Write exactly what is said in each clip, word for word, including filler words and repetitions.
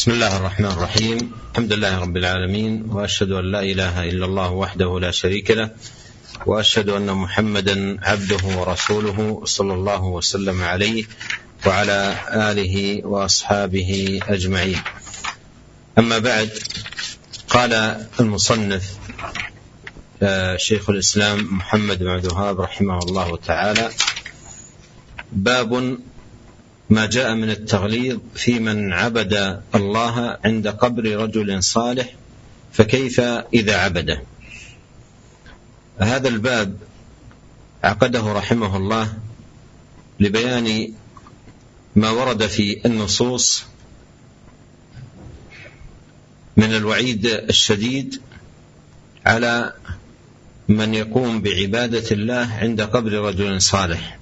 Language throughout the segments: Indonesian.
بسم الله الرحمن الرحيم. الحمد لله رب العالمين، وأشهد أن لا إله إلا الله وحده لا شريك له، وأشهد أن محمدا عبده ورسوله صلى الله وسلم عليه وعلى آله وأصحابه أجمعين. أما بعد، قال المصنف شيخ الإسلام محمد بن عبد الوهاب رحمه الله تعالى: باب ما جاء من التغليظ في من عبد الله عند قبر رجل صالح، فكيف إذا عبده؟ هذا الباب عقده رحمه الله لبيان ما ورد في النصوص من الوعيد الشديد على من يقوم بعبادة الله عند قبر رجل صالح،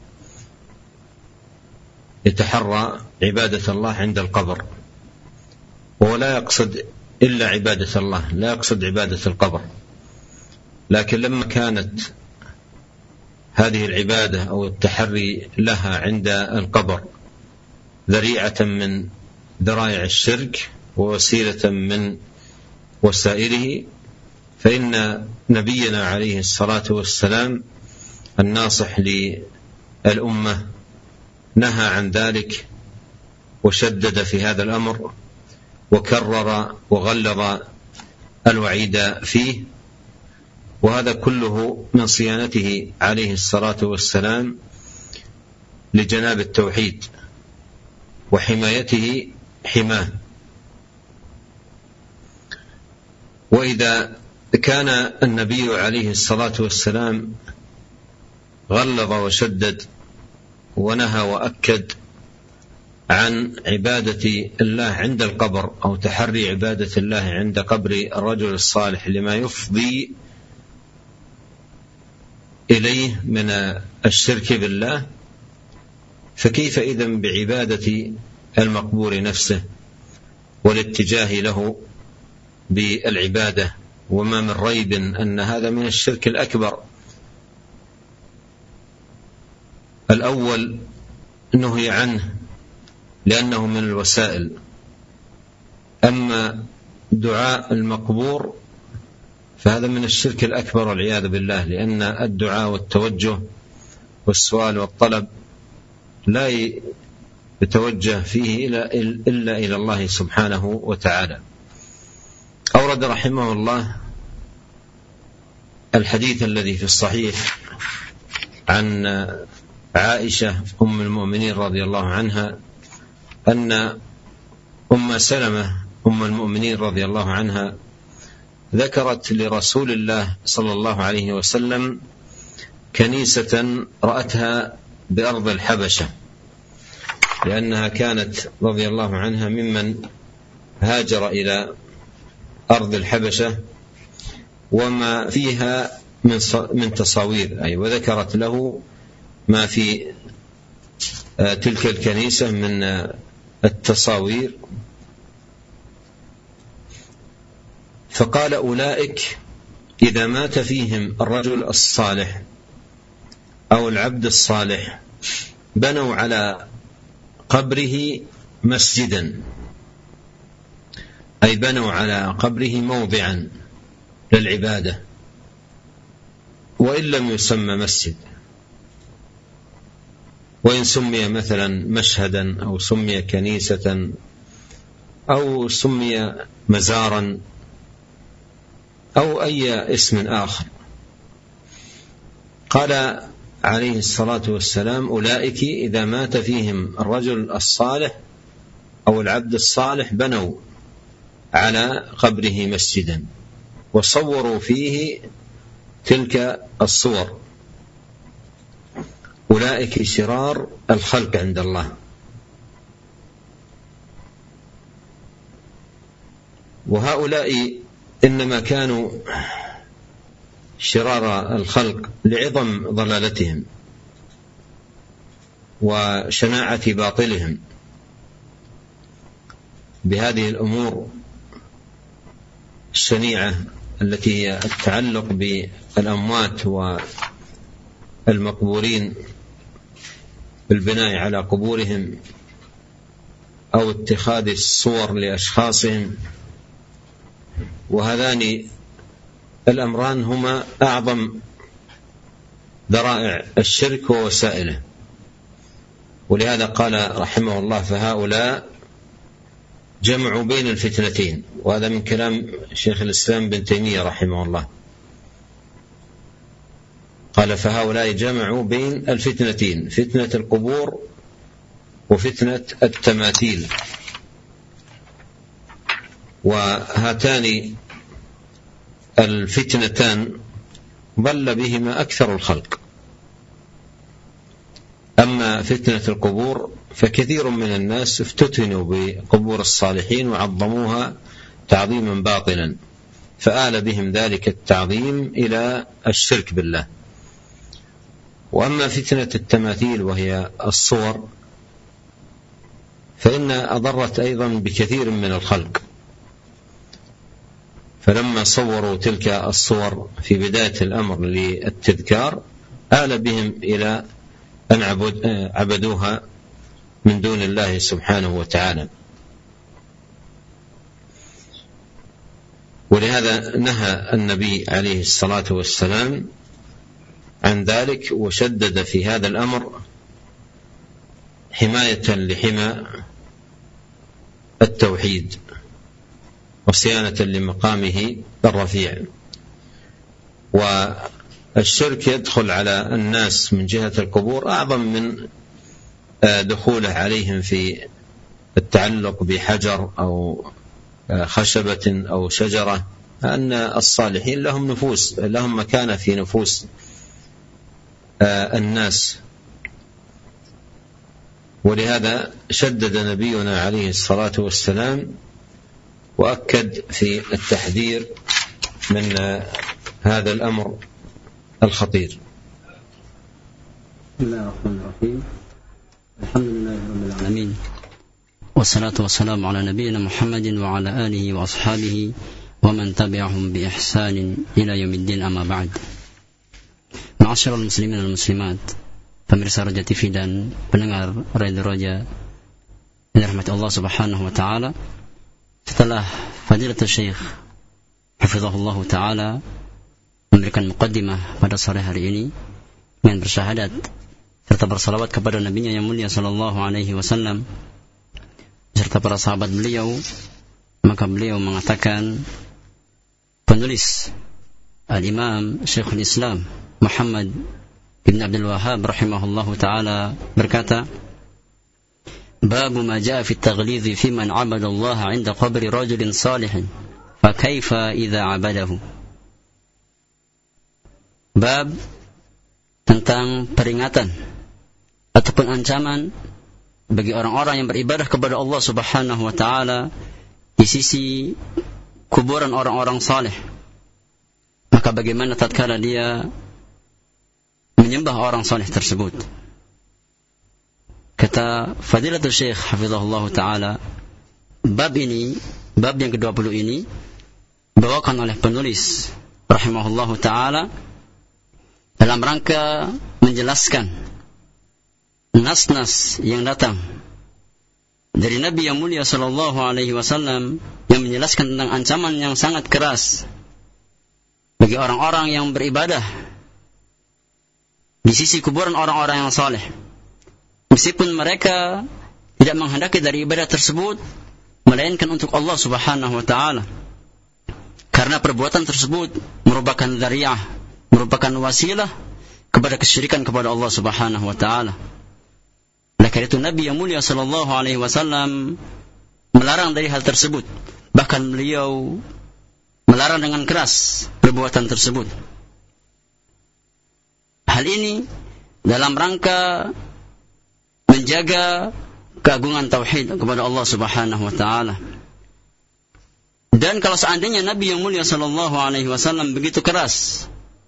يتحرى عبادة الله عند القبر، وهو لا يقصد إلا عبادة الله، لا يقصد عبادة القبر. لكن لما كانت هذه العبادة أو التحري لها عند القبر ذريعة من ذرائع الشرك ووسيلة من وسائله، فإن نبينا عليه الصلاة والسلام الناصح للأمة نهى عن ذلك وشدد في هذا الأمر وكرر وغلظ الوعيد فيه، وهذا كله من صيانته عليه الصلاة والسلام لجناب التوحيد وحمايته حماه. وإذا كان النبي عليه الصلاة والسلام غلظ وشدد ونهى وأكد عن عبادة الله عند القبر أو تحري عبادة الله عند قبر الرجل الصالح لما يفضي إليه من الشرك بالله، فكيف إذن بعبادة المقبور نفسه والاتجاه له بالعبادة؟ وما من ريب أن هذا من الشرك الأكبر. الأول نهي عنه لأنه من الوسائل، أما دعاء المقبور فهذا من الشرك الأكبر والعياذ بالله، لأن الدعاء والتوجه والسؤال والطلب لا يتوجه فيه إلا إلى الله سبحانه وتعالى. أورد رحمه الله الحديث الذي في الصحيح عن عائشة أم المؤمنين رضي الله عنها أن أم سلمة أم المؤمنين رضي الله عنها ذكرت لرسول الله صلى الله عليه وسلم كنيسة رأتها بأرض الحبشة، لأنها كانت رضي الله عنها ممن هاجر إلى أرض الحبشة وما فيها من تصاوير، أي وذكرت له ما في تلك الكنيسة من التصاوير، فقال: أولئك إذا مات فيهم الرجل الصالح أو العبد الصالح بنوا على قبره مسجدا، أي بنوا على قبره موضعا للعبادة، وإن لم يسمى مسجد، وإن سمي مثلا مشهدا أو سمي كنيسة أو سمي مزارا أو أي اسم آخر. قال عليه الصلاة والسلام: أولئك إذا مات فيهم الرجل الصالح أو العبد الصالح بنوا على قبره مسجدا وصوروا فيه تلك الصور، أولئك شرار الخلق عند الله. وهؤلاء إنما كانوا شرار الخلق لعظم ضلالتهم وشناعة باطلهم بهذه الأمور الشنيعة التي هي التعلق بالأموات والمقبورين بالبناء على قبورهم أو اتخاذ الصور لأشخاصهم، وهذان الأمران هما أعظم ذرائع الشرك ووسائله. ولهذا قال رحمه الله: فهؤلاء جمعوا بين الفتنتين. وهذا من كلام شيخ الإسلام بن تيمية رحمه الله، قال: فهؤلاء جمعوا بين الفتنتين، فتنة القبور وفتنة التماثيل. وهاتان الفتنتان ضل بهما أكثر الخلق. أما فتنة القبور فكثير من الناس افتتنوا بقبور الصالحين وعظموها تعظيما باطلا، فآل بهم ذلك التعظيم إلى الشرك بالله. وأما فتنة التماثيل وهي الصور فإن أضرت أيضا بكثير من الخلق، فلما صوروا تلك الصور في بداية الأمر للتذكار آل بهم إلى أن عبدوها من دون الله سبحانه وتعالى. ولهذا نهى النبي عليه الصلاة والسلام عن ذلك، وشدد في هذا الأمر حماية لحمى التوحيد وصيانة لمقامه الرفيع. والشرك يدخل على الناس من جهة القبور أعظم من دخوله عليهم في التعلق بحجر أو خشبة أو شجرة، أن الصالحين لهم نفوس، لهم مكانة في نفوس الناس. ولهذا شدد نبينا عليه الصلاة والسلام وأكد في التحذير من هذا الأمر الخطير. بسم الله الرحمن الرحيم. الحمد لله رب العالمين، والصلاة والسلام على نبينا محمد وعلى آله وأصحابه ومن تبعهم بإحسان إلى يوم الدين، أما بعد. Ma'asyiral muslimin wal muslimat, pemirsa Roja T V dan pendengar Radio Roja yang dirahmati Allah Subhanahu wa taala. Setelah Fadilatul Syekh hafizahullah taala memberikan muqaddimah pada sore hari ini dengan bersyahadat serta bersalawat kepada nabinya yang mulia sallallahu alaihi wasallam serta para sahabat beliau, maka beliau mengatakan, penulis Al-Imam Syekhul Islam Muhammad Ibn Abdul Wahhab rahimahullahu ta'ala berkata, Babu ma ja'a fi at-taghlidhi fi man 'abada Allah 'inda qabri rajulin salihin fa kaifa idza 'abadahu. Bab tentang peringatan ataupun ancaman bagi orang-orang yang beribadah kepada Allah Subhanahu wa taala di sisi kuburan orang-orang saleh. Maka bagaimana tatkala dia menyembah orang saleh tersebut? Kata Fadilatul Syekh hafizahullah taala, bab ini, bab yang kedua puluh ini dibawakan oleh penulis rahimahullah taala dalam rangka menjelaskan nas-nas yang datang dari Nabi yang mulia sallallahu alaihi wasallam yang menjelaskan tentang ancaman yang sangat keras bagi orang-orang yang beribadah di sisi kuburan orang-orang yang saleh, meskipun mereka tidak menghendaki dari ibadah tersebut melainkan untuk Allah Subhanahu wa taala, karena perbuatan tersebut merupakan dzari'ah, merupakan wasilah kepada kesyirikan kepada Allah Subhanahu wa taala. Oleh karena itu Nabi yang mulia sallallahu alaihi wasallam melarang dari hal tersebut, bahkan beliau melarang dengan keras perbuatan tersebut. Hal ini dalam rangka menjaga keagungan tauhid kepada Allah Subhanahu wa taala. Dan kalau seandainya Nabi yang mulia sallallahu alaihi wasallam begitu keras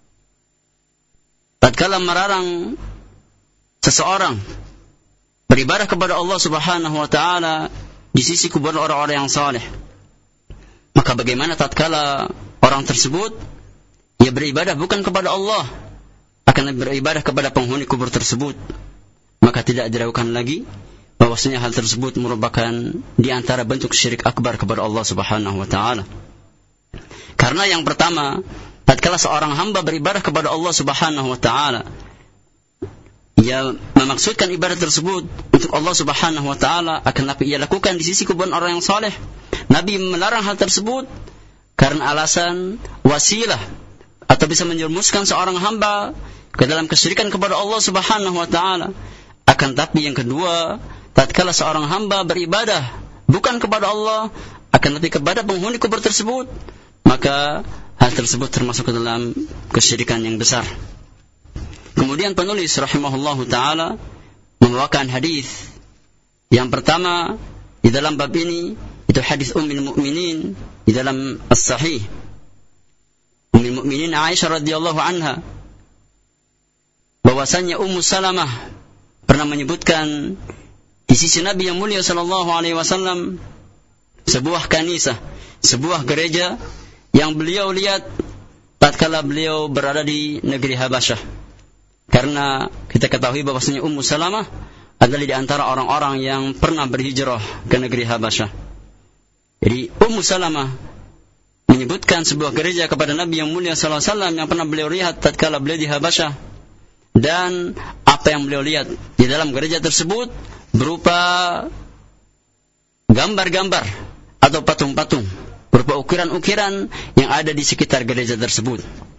tatkala melarang seseorang beribadah kepada Allah Subhanahu wa taala di sisi kuburan orang-orang yang saleh, maka bagaimana tatkala orang tersebut ia beribadah bukan kepada Allah, akan beribadah kepada penghuni kubur tersebut? Maka tidak diragukan lagi bahwasanya hal tersebut merupakan di antara bentuk syirik akbar kepada Allah Subhanahu wa taala. Karena yang pertama, tatkala seorang hamba beribadah kepada Allah Subhanahu wa taala, ia memaksudkan ibadah tersebut untuk Allah Subhanahu wa taala, akan tapi ia lakukan di sisi kuburan orang yang saleh. Nabi melarang hal tersebut karena alasan wasilah atau bisa menjerumuskan seorang hamba ke dalam kesyirikan kepada Allah Subhanahu wa taala. Akan tapi yang kedua, tatkala seorang hamba beribadah bukan kepada Allah, akan tapi kepada penghuni kubur tersebut, maka hal tersebut termasuk ke dalam kesyirikan yang besar. Kemudian penulis rahimahullahu taala membawakan hadis yang pertama di dalam bab ini, itu hadis Ummul Mukminin di dalam As-Sahih. Ummul Mukminin Aisyah radhiyallahu anha, bahwasanya Ummu Salamah pernah menyebutkan di sisi Nabi yang mulia sallallahu alaihi wasallam sebuah kanisah, sebuah gereja yang beliau lihat tatkala beliau berada di negeri Habasyah. Karena kita ketahui bahwasanya Ummu Salamah adalah di antara orang-orang yang pernah berhijrah ke negeri Habasyah. Jadi Ummu Salamah menyebutkan sebuah gereja kepada Nabi yang mulia sallallahu alaihi wasallam yang pernah beliau lihat tatkala beliau di Habasyah. Dan apa yang beliau lihat di dalam gereja tersebut berupa gambar-gambar atau patung-patung, berupa ukiran-ukiran yang ada di sekitar gereja tersebut.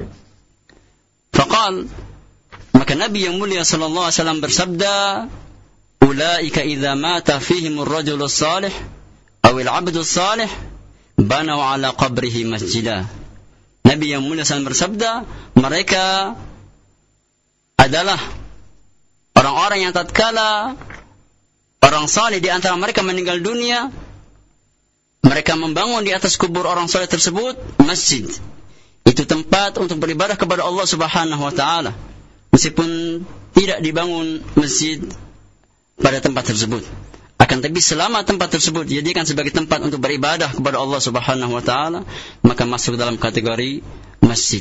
Faqal, maka Nabi yang mulia sallallahu alaihi wasallam bersabda, "Ulaika idza mata fihimur rajulus salih aw al-'abdus salih banaw 'ala qabrihi masjidah." Nabi yang mulia sallallahu alaihi wasallam bersabda, mereka adalah orang-orang yang tatkala orang saleh di antara mereka meninggal dunia, mereka membangun di atas kubur orang saleh tersebut masjid. Itu tempat untuk beribadah kepada Allah Subhanahu wa taala. Meskipun tidak dibangun masjid pada tempat tersebut, akan tapi selama tempat tersebut dijadikan sebagai tempat untuk beribadah kepada Allah Subhanahu wa taala, maka masuk dalam kategori masjid.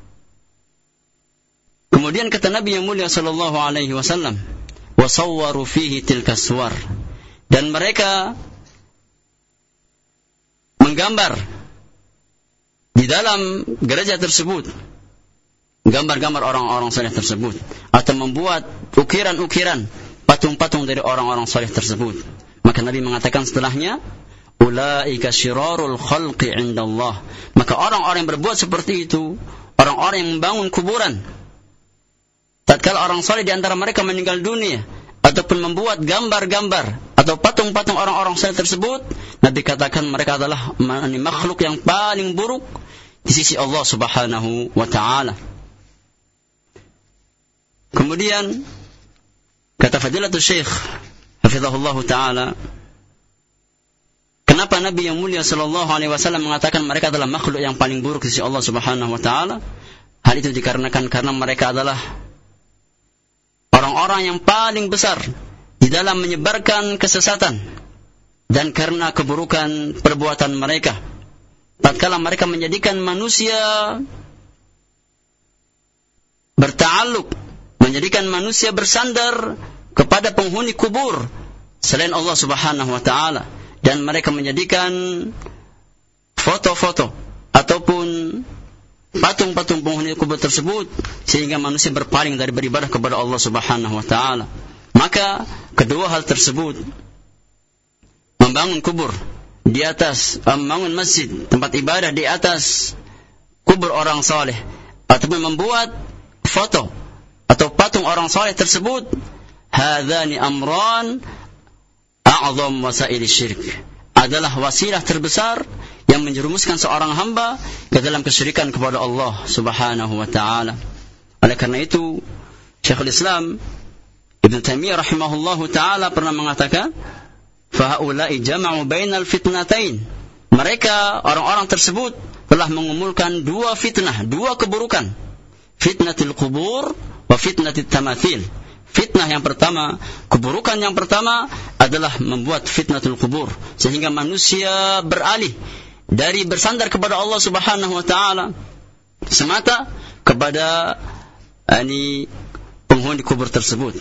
Kemudian kata Nabi yang mulia sallallahu alaihi wasallam, "Wasawwaru fihi tilka suwar." Dan mereka menggambar di dalam gereja tersebut gambar-gambar orang-orang saleh tersebut, atau membuat ukiran-ukiran patung-patung dari orang-orang saleh tersebut. Maka Nabi mengatakan setelahnya, "Ulaika syirarul khalqi 'indallah." Maka orang-orang yang berbuat seperti itu, orang-orang yang membangun kuburan tatkala orang saleh di antara mereka meninggal dunia, ataupun membuat gambar-gambar atau patung-patung orang-orang saleh tersebut, Nabi katakan mereka adalah makhluk yang paling buruk di sisi Allah Subhanahu wa taala. Kemudian kata Fadilatul Syekh hafizahullah taala, kenapa Nabi yang mulia sallallahu alaihi wasallam mengatakan mereka adalah makhluk yang paling buruk di sisi Allah Subhanahu wa taala? Hal itu dikarenakan karena mereka adalah orang-orang yang paling besar di dalam menyebarkan kesesatan, dan karena keburukan perbuatan mereka tatkala mereka menjadikan manusia berta'alluq, menjadikan manusia bersandar kepada penghuni kubur selain Allah Subhanahu wa taala, dan mereka menjadikan foto-foto ataupun patung-patung penghuni kubur tersebut sehingga manusia berpaling dari beribadah kepada Allah Subhanahu wa taala. Maka kedua hal tersebut, membangun kubur di atas, membangun masjid, tempat ibadah di atas kubur orang saleh, ataupun membuat foto atau patung orang saleh tersebut, hadzani amran a'zam wasail syirik, adalah wasilah terbesar yang menjerumuskan seorang hamba ke dalam kesyirikan kepada Allah Subhanahu wa taala. Oleh karena itu, Syekhul Islam Ibnu Taimiyah rahimahullahu taala pernah mengatakan, fa haula'i jama'u bainal fitnatain. Mereka orang-orang tersebut telah mengumpulkan dua fitnah, dua keburukan. Fitnatul qubur wa fitnatit tamathil. Fitnah yang pertama, keburukan yang pertama adalah membuat fitnatul qubur, sehingga manusia beralih dari bersandar kepada Allah Subhanahu wa taala semata kepada ani penghuni kubur tersebut.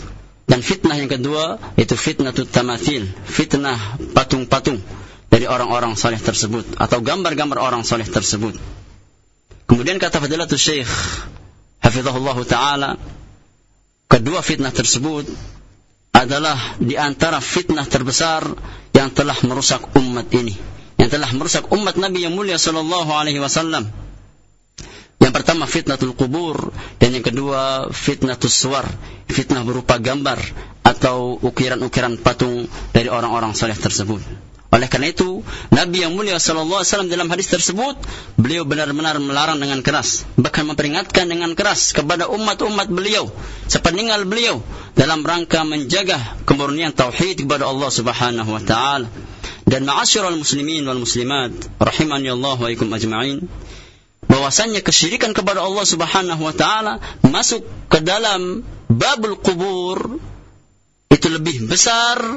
Dan fitnah yang kedua itu fitnatut tamathil, fitnah patung-patung dari orang-orang saleh tersebut atau gambar-gambar orang saleh tersebut. Kemudian kata Fadilatul Syekh hafizahullah taala, kedua fitnah tersebut adalah di antara fitnah terbesar yang telah merusak umat ini, yang telah merusak umat Nabi yang mulia sallallahu alaihi wasallam. Yang pertama fitnatul kubur, dan yang kedua fitnatus suwar, fitnah berupa gambar atau ukiran-ukiran patung dari orang-orang saleh tersebut. Oleh karena itu, Nabi yang mulia sallallahu alaihi wasallam dalam hadis tersebut, beliau benar-benar melarang dengan keras, bahkan memperingatkan dengan keras kepada umat-umat beliau sepeninggal beliau dalam rangka menjaga kemurnian tauhid kepada Allah Subhanahu wa taala. Dan ma'asyiral muslimin wal muslimat rahimani Allah wa ikum ajma'in, bahwasannya kesyirikan kepada Allah Subhanahu wa taala masuk ke dalam babul kubur itu lebih besar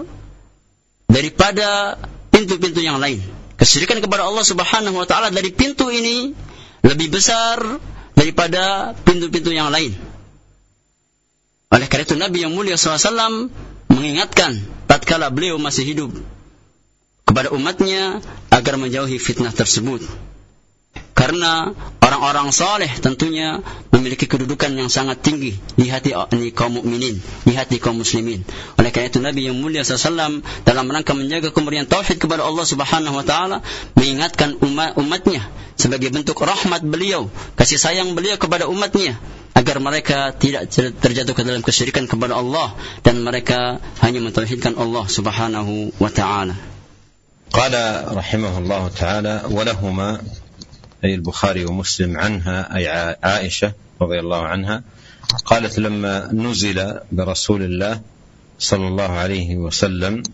daripada pintu-pintu yang lain. Kesyirikan kepada Allah Subhanahu wa taala dari pintu ini lebih besar daripada pintu-pintu yang lain. Oleh karena itu Nabi yang mulia sallallahu alaihi wasallam mengingatkan tatkala beliau masih hidup kepada umatnya agar menjauhi fitnah tersebut. Karena orang-orang saleh tentunya memiliki kedudukan yang sangat tinggi di hati kaum mukminin, di hati kaum muslimin. Oleh karena itu Nabi yang mulia sallallahu alaihi wasallam dalam rangka menjaga kemurnian tauhid kepada Allah Subhanahu wa taala mengingatkan umat, umatnya sebagai bentuk rahmat beliau, kasih sayang beliau kepada umatnya, agar mereka tidak terjatuh ke dalam kesyirikan kepada Allah dan mereka hanya mentauhidkan Allah Subhanahu wa taala. Qala rahimahullahu taala wa lahumā أي البخاري ومسلم عنها أي عائشة رضي الله عنها قالت لما نزل برسول الله صلى الله عليه وسلم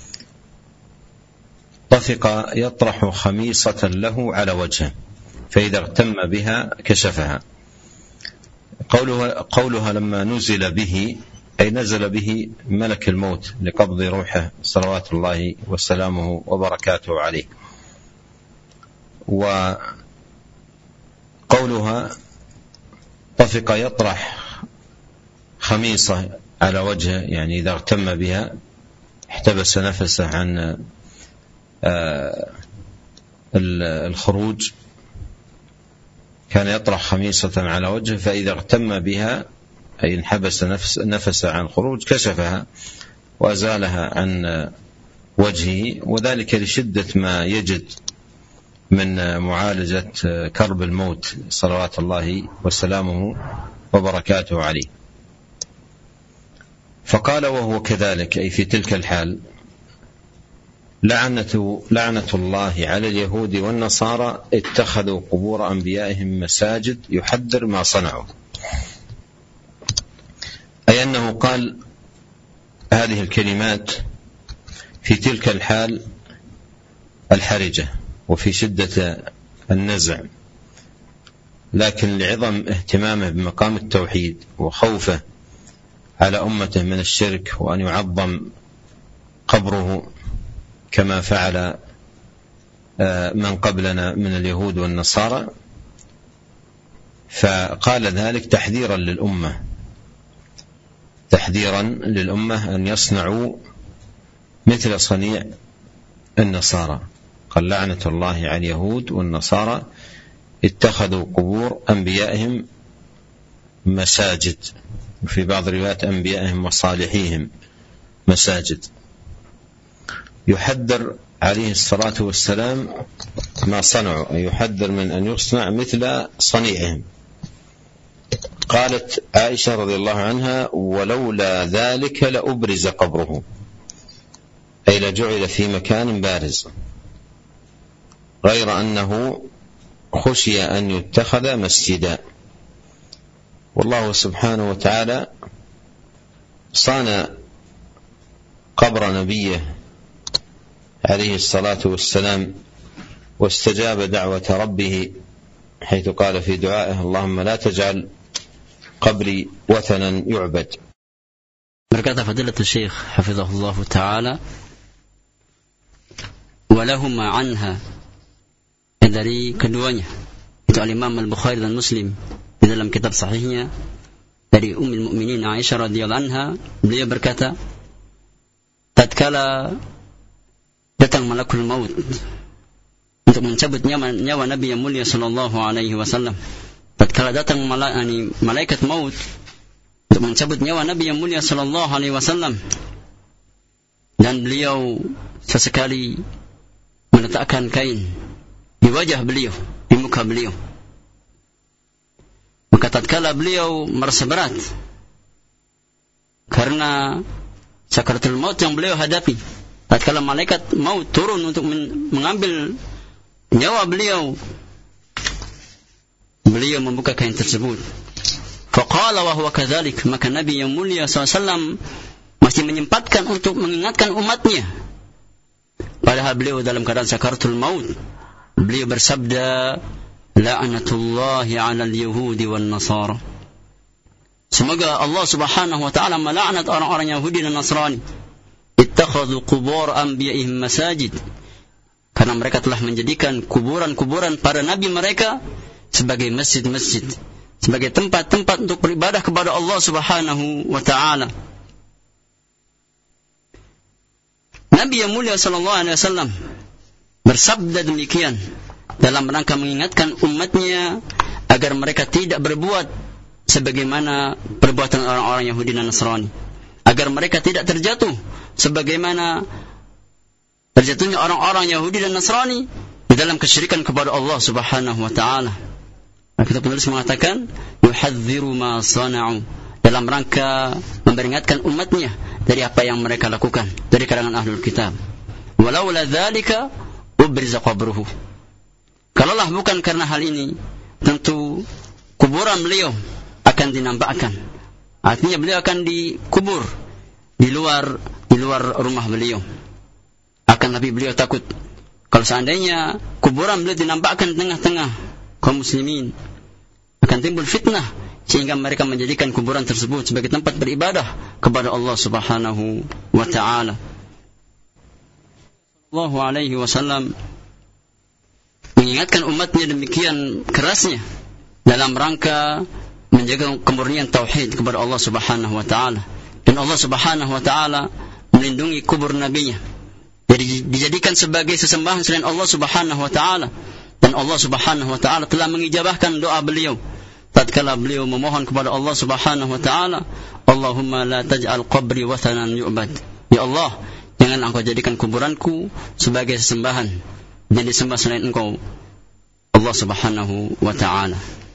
طفق يطرح خميصة له على وجهه فإذا اغتم بها كشفها. قولها, قولها لما نزل به أي نزل به ملك الموت لقبض روحه صلوات الله وسلامه وبركاته عليه. و قولها طفق يطرح خميصة على وجهه يعني إذا اغتم بها احتبس نفسه عن الخروج، كان يطرح خميصة على وجهه فإذا اغتم بها أي انحبس نفس نفسه عن الخروج كشفها وأزالها عن وجهه، وذلك لشدة ما يجد من معالجة كرب الموت صلوات الله وسلامه وبركاته عليه. فقال وهو كذلك أي في تلك الحال لعنة, لعنة الله على اليهود والنصارى اتخذوا قبور أنبيائهم مساجد يحذر ما صنعوا، أي أنه قال هذه الكلمات في تلك الحال الحرجة وفي شدة النزع، لكن لعظم اهتمامه بمقام التوحيد وخوفه على أمته من الشرك وأن يعظم قبره كما فعل من قبلنا من اليهود والنصارى، فقال ذلك تحذيرا للأمة تحذيرا للأمة أن يصنعوا مثل صنيع النصارى. قال لعنة الله على اليهود والنصارى اتخذوا قبور أنبيائهم مساجد، وفي بعض الروايات أنبيائهم وصالحيهم مساجد. يحذر عليه الصلاة والسلام ما صنعوا، يحذر من أن يصنع مثل صنيعهم. قالت عائشة رضي الله عنها ولولا ذلك لأبرز قبره، أي لجعل في مكان بارز، غير أنه خشي أن يتخذ مسجدا. والله سبحانه وتعالى صان قبر نبيه عليه الصلاة والسلام واستجاب دعوة ربه حيث قال في دعائه اللهم لا تجعل قبري وثنا يعبد. Berkata Fadilatul Syekh hafizahullah taala, walahuma anha, dari keduanya, itu Al-Imam Al-Bukhari dan Muslim di dalam kitab sahihnya dari Ummul Mukminin Aisyah radhiyallahu anha, beliau berkata, tatkala datang malakul maut untuk mencabut nyawa, nyawa Nabi yang mulia sallallahu alaihi wasallam, tatkala datang malaikat maut untuk mencabut nyawa Nabi yang mulia sallallahu alaihi wasallam, dan beliau sesekali meletakkan kain di wajah beliau, di muka beliau. Maka tatkala beliau merasa berat karena sakaratul maut yang beliau hadapi, tatkala malaikat maut turun untuk mengambil nyawa beliau, beliau membuka kain tersebut. Faqala wa huwa kadzalik, maka Nabi yang mulia sallallahu alaihi wasallam masih menyempatkan untuk mengingatkan umatnya, padahal beliau dalam keadaan sakaratul maut. Beliau bersabda, la'natullahi 'alal yahudi wan nasara, semoga Allah Subhanahu wa taala melaknat orang-orang Yahudi dan Nasrani, ittakhadhu qubur anbiya'ihim masajid, karena mereka telah menjadikan kuburan-kuburan para nabi mereka sebagai masjid-masjid, sebagai tempat-tempat untuk beribadah kepada Allah Subhanahu wa taala. Nabi yang mulia sallallahu alaihi wasallam bersabda demikian dalam rangka mengingatkan umatnya agar mereka tidak berbuat sebagaimana perbuatan orang-orang Yahudi dan Nasrani, agar mereka tidak terjatuh sebagaimana terjatuhnya orang-orang Yahudi dan Nasrani di dalam kesyirikan kepada Allah Subhanahu wa taala. Maka penulis mengatakan yuhadziru ma sana'u, dalam rangka memperingatkan umatnya dari apa yang mereka lakukan dari kalangan ahlul kitab. Walaula dzalika ubriza qabruhu, kalaulah bukan karena hal ini, tentu kuburan beliau akan dinampakkan. Artinya beliau akan dikubur di luar di luar rumah beliau. Akan tapi beliau takut kalau seandainya kuburan beliau dinampakkan di tengah-tengah kaum muslimin, akan timbul fitnah sehingga mereka menjadikan kuburan tersebut sebagai tempat beribadah kepada Allah Subhanahu wa taala. Sallallahu alaihi wasallam mengingatkan umatnya demikian kerasnya dalam rangka menjaga kemurnian tauhid kepada Allah Subhanahu wa taala, dan Allah Subhanahu wa taala melindungi kubur nabinya dari dijadikan sebagai sesembahan selain Allah Subhanahu wa taala, dan Allah Subhanahu wa taala telah mengijabahkan doa beliau tatkala beliau memohon kepada Allah Subhanahu wa taala, Allahumma la taj'al qabri wathanan yu'bad, ya Allah, jangan engkau jadikan kuburanku sebagai sesembahan dan disembah selain engkau, Allah Subhanahu wa ta'ala.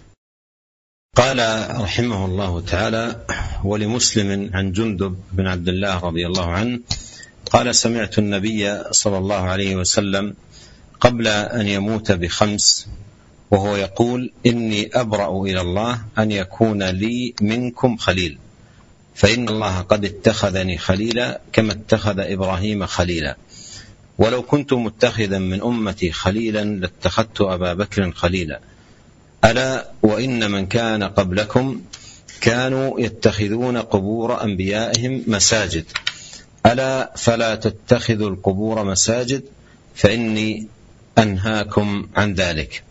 قال رحمه الله تعالى ولمسلم عن جندب بن عبد الله رضي الله عنه قال سمعت النبي صلى الله عليه وسلم قبل أن يموت بخمس وهو يقول إني أبرأ إلى الله أن يكون لي منكم خليل فإن الله قد اتخذني خليلا كما اتخذ إبراهيم خليلا ولو كنت متخذا من أمتي خليلا لاتخذت أبا بكر خليلا ألا وإن من كان قبلكم كانوا يتخذون قبور أنبيائهم مساجد ألا فلا تتخذوا القبور مساجد فإني أنهاكم عن ذلك.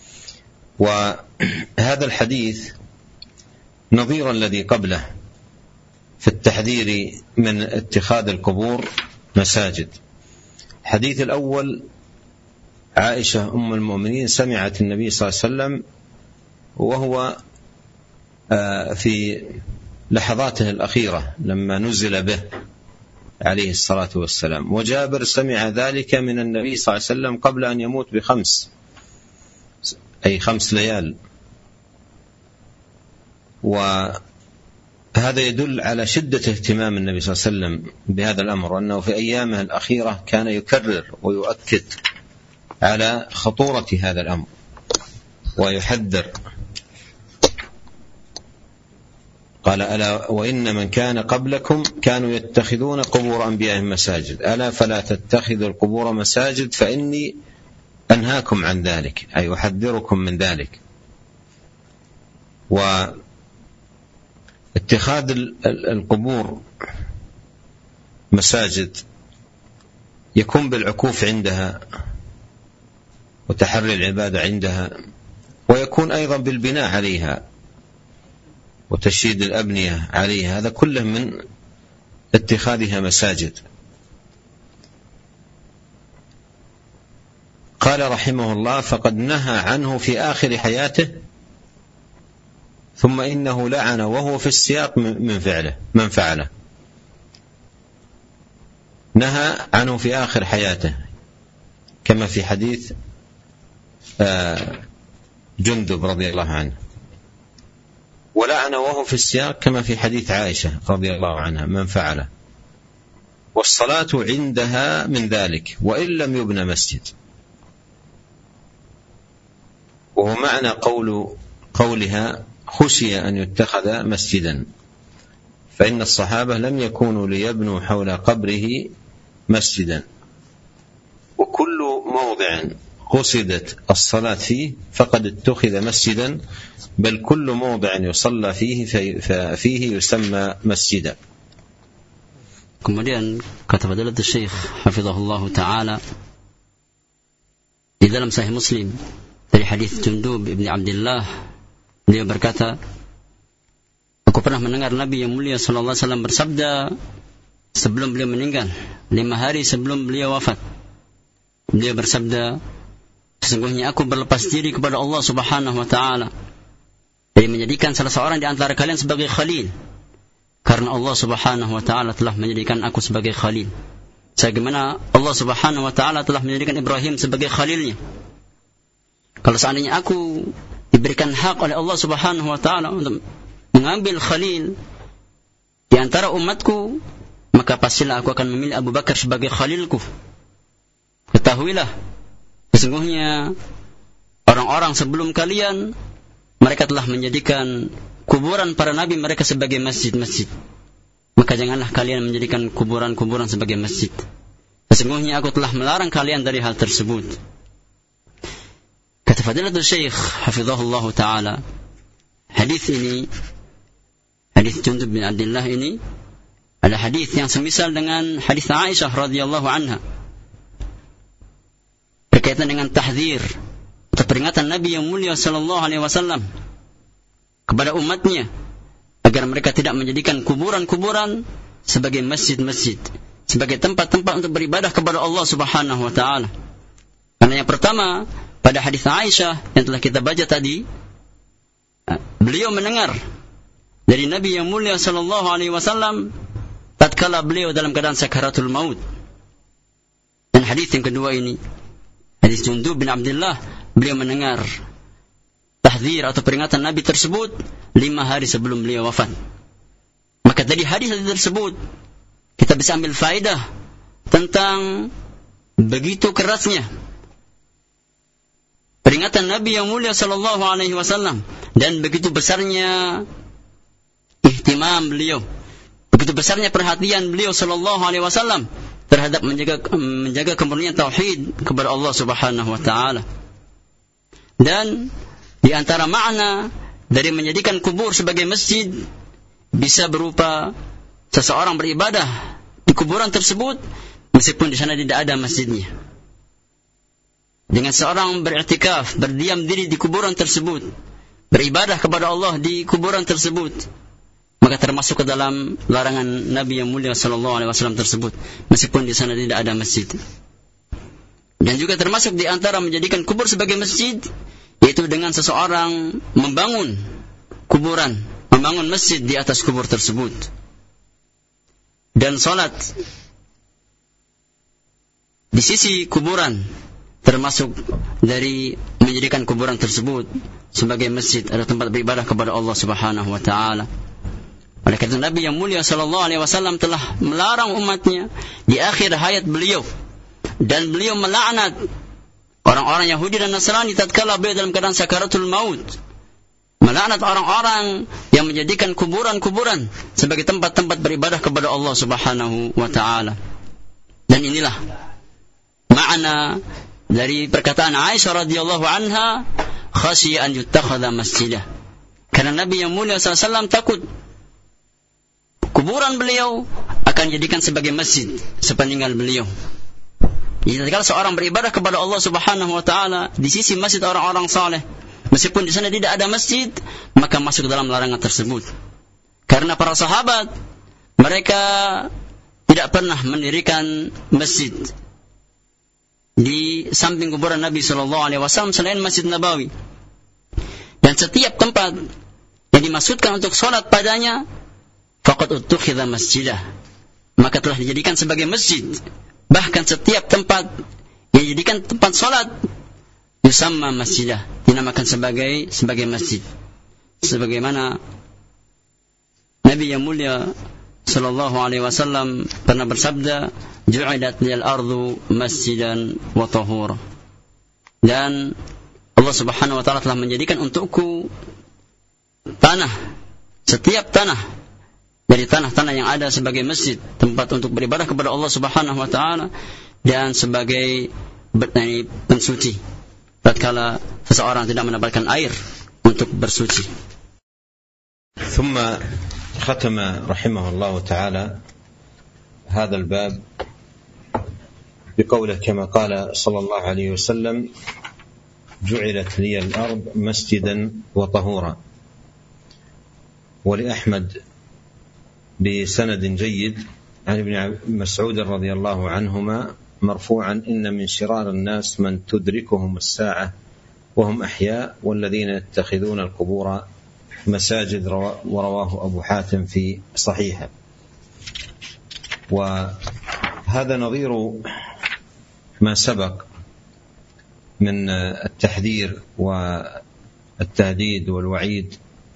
وهذا الحديث نظير الذي قبله في التحذير من اتخاذ القبور مساجد. الحديث الأول عائشة أم المؤمنين سمعت النبي صلى الله عليه وسلم وهو في لحظاته الأخيرة لما نزل به عليه الصلاة والسلام، وجابر سمع ذلك من النبي صلى الله عليه وسلم قبل أن يموت بخمس أي خمس ليال. وهذا يدل على شدة اهتمام النبي صلى الله عليه وسلم بهذا الأمر، وأنه في أيامه الأخيرة كان يكرر ويؤكد على خطورة هذا الأمر ويحذر. قال ألا وإن من كان قبلكم كانوا يتخذون قبور أنبيائهم مساجد ألا فلا تتخذوا القبور مساجد فإني أنهاكم عن ذلك أي أحذركم من ذلك. واتخاذ القبور مساجد يكون بالعكوف عندها وتحري العبادة عندها، ويكون أيضا بالبناء عليها وتشييد الأبنية عليها، هذا كله من اتخاذها مساجد. قال رحمه الله: فقد نهى عنه في آخر حياته، ثم إنه لعن وهو في السياق من فعله من فعله. نهى عنه في آخر حياته كما في حديث جندب رضي الله عنه، ولعن وهو في السياق كما في حديث عائشة رضي الله عنها من فعله. والصلاة عندها من ذلك وإن لم يبنى مسجد. وهو معنى قول قولها: خشي أن يتخذ مسجدا، فإن الصحابة لم يكونوا ليبنوا حول قبره مسجدا، وكل موضع قصدت الصلاة فيه فقد اتخذ مسجدا، بل كل موضع يصلى فيه فيه يسمى مسجدا. Kemudian kata Fadilatul Syekh hafizahullah taala di dalam Sahih Muslim dari hadis Jundub ibn Abdullah, beliau berkata, aku pernah mendengar Nabi yang mulia sallallahu alaihi wasallam bersabda sebelum beliau meninggal, lima hari sebelum beliau wafat. Beliau bersabda, sesungguhnya aku berlepas diri kepada Allah Subhanahu wa taala dari menjadikan salah seorang di antara kalian sebagai khalil, karena Allah Subhanahu wa taala telah menjadikan aku sebagai khalil, sebagaimana Allah Subhanahu wa taala telah menjadikan Ibrahim sebagai khalilnya. Kalau seandainya aku diberikan hak oleh Allah Subhanahu wa taala untuk mengambil khalil di antara umatku, maka pastilah aku akan memilih Abu Bakar sebagai khalilku. Ketahuilah, sesungguhnya orang-orang sebelum kalian, mereka telah menjadikan kuburan para nabi mereka sebagai masjid-masjid. Maka janganlah kalian menjadikan kuburan-kuburan sebagai masjid. Sesungguhnya aku telah melarang kalian dari hal tersebut. Kata Fadilatul Syekh hafizahullah taala, hadis ini, hadis Jundub bin Abdullah ini adalah hadis yang semisal dengan hadis Aisyah radhiyallahu anha berkaitan dengan tahdzir atau peringatan Nabi yang mulia sallallahu alaihi wasallam kepada umatnya agar mereka tidak menjadikan kuburan-kuburan sebagai masjid-masjid, sebagai tempat-tempat untuk beribadah kepada Allah Subhanahu wa taala. Karena yang pertama, pada hadis Aisyah yang telah kita baca tadi, beliau mendengar dari Nabi yang mulia sallallahu alaihi wasallam tatkala beliau dalam keadaan sakaratul maut. Dan hadis yang kedua ini, hadis Jundub bin Abdullah, beliau mendengar tahdzir atau peringatan Nabi tersebut lima hari sebelum beliau wafat. Maka dari hadis tersebut kita bisa ambil faedah tentang begitu kerasnya peringatan Nabi yang mulia sallallahu alaihi wasallam dan begitu besarnya ihtimam beliau, begitu besarnya perhatian beliau sallallahu alaihi wasallam terhadap menjaga menjaga kemurnian tauhid kepada Allah Subhanahu wa taala. Dan di antara makna dari menjadikan kubur sebagai masjid bisa berupa seseorang beribadah di kuburan tersebut meskipun di sana tidak ada masjidnya. Dengan seorang beriktikaf, berdiam diri di kuburan tersebut, beribadah kepada Allah di kuburan tersebut, maka termasuk ke dalam larangan Nabi yang mulia sallallahu alaihi wasallam tersebut meskipun di sana tidak ada masjid. Dan juga termasuk di antara menjadikan kubur sebagai masjid, yaitu dengan seseorang membangun kuburan, membangun masjid di atas kubur tersebut. Dan salat di sisi kuburan termasuk dari menjadikan kuburan tersebut sebagai masjid atau tempat beribadah kepada Allah Subhanahu wa taala. Oleh karena Nabi yang mulia sallallahu alaihi wasallam telah melarang umatnya di akhir hayat beliau, dan beliau melaknat orang-orang Yahudi dan Nasrani tatkala beliau dalam keadaan sakaratul maut, melaknat orang-orang yang menjadikan kuburan-kuburan sebagai tempat-tempat beribadah kepada Allah Subhanahu wa taala. Dan inilah makna dari perkataan Aisyah radhiyallahu anha, khasyiya an yuttakhadha masjidah. Karena Nabi yang mulia sallallahu alaihi wasallam takut kuburan beliau akan dijadikan sebagai masjid sepeninggal beliau. Jadi kalau seorang beribadah kepada Allah Subhanahu wa taala di sisi masjid orang-orang saleh, Meskipun di sana tidak ada masjid, maka masuk dalam larangan tersebut. Karena para sahabat, mereka tidak pernah mendirikan masjid di samping kuburan Nabi Shallallahu Alaihi Wasallam selain Masjid Nabawi. Dan setiap tempat yang dimaksudkan untuk sholat padanya, faqad uttukhidha masjidah, maka telah dijadikan sebagai masjid. Bahkan setiap tempat yang dijadikan tempat sholat, yusamma masjidah, dinamakan sebagai sebagai masjid. Sebagaimana Nabi yang mulia sallallahu alaihi wasallam pernah bersabda, "Ju'ilat lil ardu masjidan wa tahura." Dan Allah Subhanahu wa taala telah menjadikan untukku tanah, setiap tanah dari tanah-tanah yang ada sebagai masjid, tempat untuk beribadah kepada Allah Subhanahu wa taala, dan sebagai pensuci tatkala seseorang tidak mendapatkan air untuk bersuci. ثم ختم رحمه الله تعالى هذا الباب بقوله كما قال صلى الله عليه وسلم: جعلت لي الأرض مسجدا وطهورا. ولأحمد بسند جيد عن ابن مسعود رضي الله عنهما مرفوعا: إن من شرار الناس من تدركهم الساعة وهم أحياء والذين يتخذون القبور مساجد، ورواه أبو حاتم في صحيحه. وهذا نظير ما سبق من التحذير والتهديد والوعيد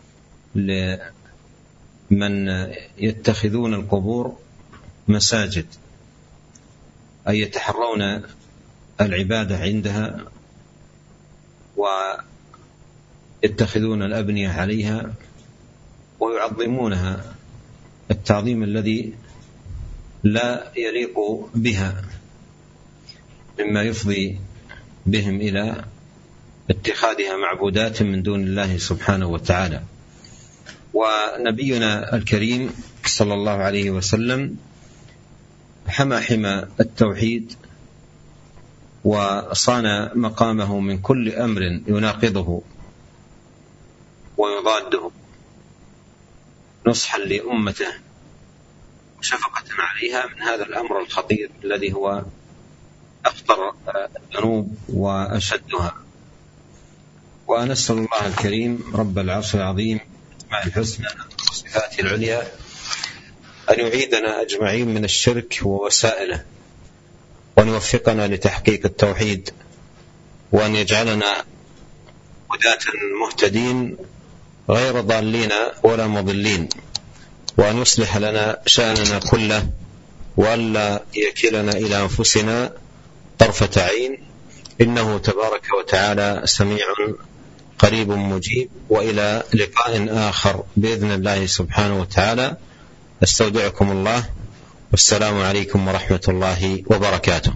لمن يتخذون القبور مساجد، أي يتحرون العبادة عندها ويتخذون الأبنية عليها ويعظمونها التعظيم الذي لا يليق بها، مما يفضي بهم إلى اتخاذها معبودات من دون الله سبحانه وتعالى. ونبينا الكريم صلى الله عليه وسلم حمى حمى التوحيد وصان مقامه من كل أمر يناقضه ويضاده، نصحا لأمته وشفقة عليها من هذا الأمر الخطير الذي هو أخطر الذنوب وأشدها. ونسأل الله الكريم رب العرش العظيم مع الحسنى والصفات العليا أن يعيدنا أجمعين من الشرك ووسائله، وأن يوفقنا لتحقيق التوحيد، وأن يجعلنا هداة مهتدين غير ضالين ولا مضلين، وأن يصلح لنا شأننا كله، وأن لا يكلنا إلى أنفسنا طرفة عين، إنه تبارك وتعالى سميع قريب مجيب. وإلى لقاء آخر بإذن الله سبحانه وتعالى، أستودعكم الله، والسلام عليكم ورحمة الله وبركاته.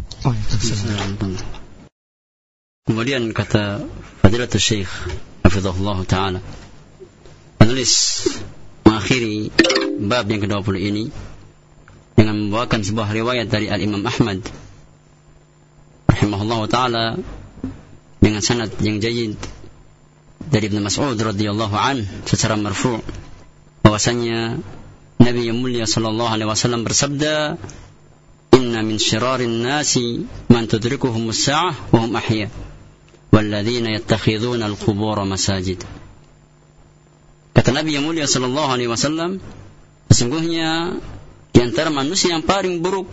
Kemudian kata Fadilatul Syekh hafizahullah ta'ala, penulis mengakhiri bab yang kedua puluh ini dengan membawakan sebuah riwayat dari Al-Imam Ahmad rahimahullah ta'ala dengan sanad yang jayyid dari Ibn Mas'ud radhiyallahu an secara marfu' bahwasanya Nabi yang mulia sallallahu alaihi wasallam bersabda, "Inna min syirarin nasi man tudrikuhum as-sa'ah wa hum ahya, walladzina yattakhidhuna al-qubur masajid." Kata Nabi yang mulia sallallahu alaihi wasallam, sesungguhnya di antara manusia yang paling buruk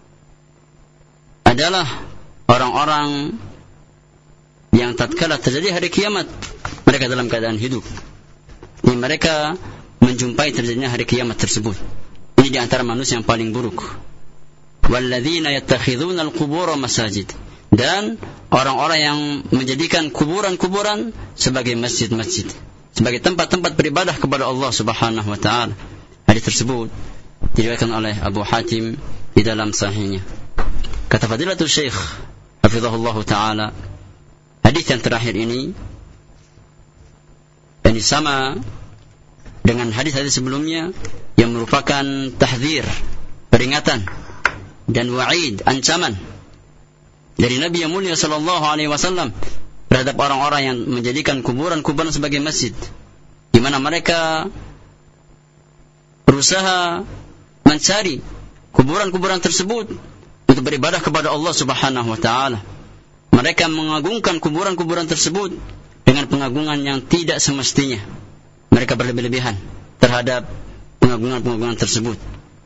adalah orang-orang yang tatkala terjadi hari kiamat mereka dalam keadaan hidup. Ini mereka menjumpai terjadinya hari kiamat tersebut. Ini di antara manusia yang paling buruk. Walladzina yattakhidhuna al-qubur masajid, dan orang-orang yang menjadikan kuburan-kuburan sebagai masjid-masjid, sebagai tempat-tempat beribadah kepada Allah Subhanahu wa taala. Hadis tersebut diriwayatkan oleh Abu Hatim di dalam sahihnya. Kata Fadilatul Syekh hafizahullah taala, hadis yang terakhir ini ini sama dengan hadis-hadis sebelumnya yang merupakan tahdzir, peringatan dan wa'id, ancaman dari Nabi yang mulia sallallahu alaihi wasallam terhadap orang-orang yang menjadikan kuburan-kuburan sebagai masjid, di mana mereka berusaha mencari kuburan-kuburan tersebut untuk beribadah kepada Allah Subhanahu wa taala. Mereka mengagungkan kuburan-kuburan tersebut dengan pengagungan yang tidak semestinya. Mereka berlebih-lebihan terhadap pengagungan-pengagungan tersebut,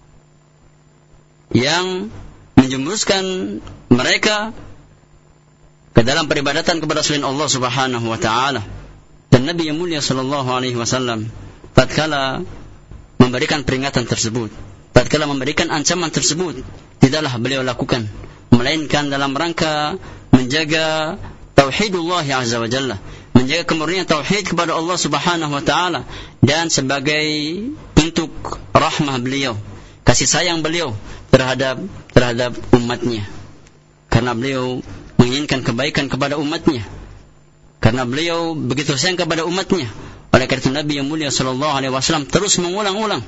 yang menjerumuskan mereka ke dalam peribadatan kepada selain Allah Subhanahu wa taala. Dan Nabi yang mulia sallallahu alaihi wasallam tatkala memberikan peringatan tersebut, tatkala memberikan ancaman tersebut, tidaklah beliau lakukan melainkan dalam rangka menjaga tauhidullah azza wa jalla, menjaga kemurnian tauhid kepada Allah Subhanahu wa taala, dan sebagai bentuk rahmah beliau, kasih sayang beliau terhadap terhadap umatnya, karena beliau menginginkan kebaikan kepada umatnya, karena beliau begitu sayang kepada umatnya. Oleh karena itu Nabi yang mulia sallallahu alaihi wasallam terus mengulang-ulang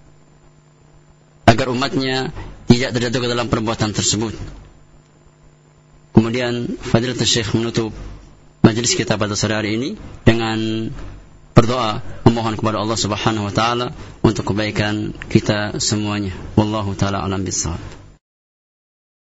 agar umatnya tidak terjatuh ke dalam perbuatan tersebut. Kemudian Fadilatul Syekh menutup majelis kita pada sore hari ini dengan berdoa memohon kepada Allah Subhanahu wa taala untuk kebaikan kita semuanya. Wallahu taala alam bissawab.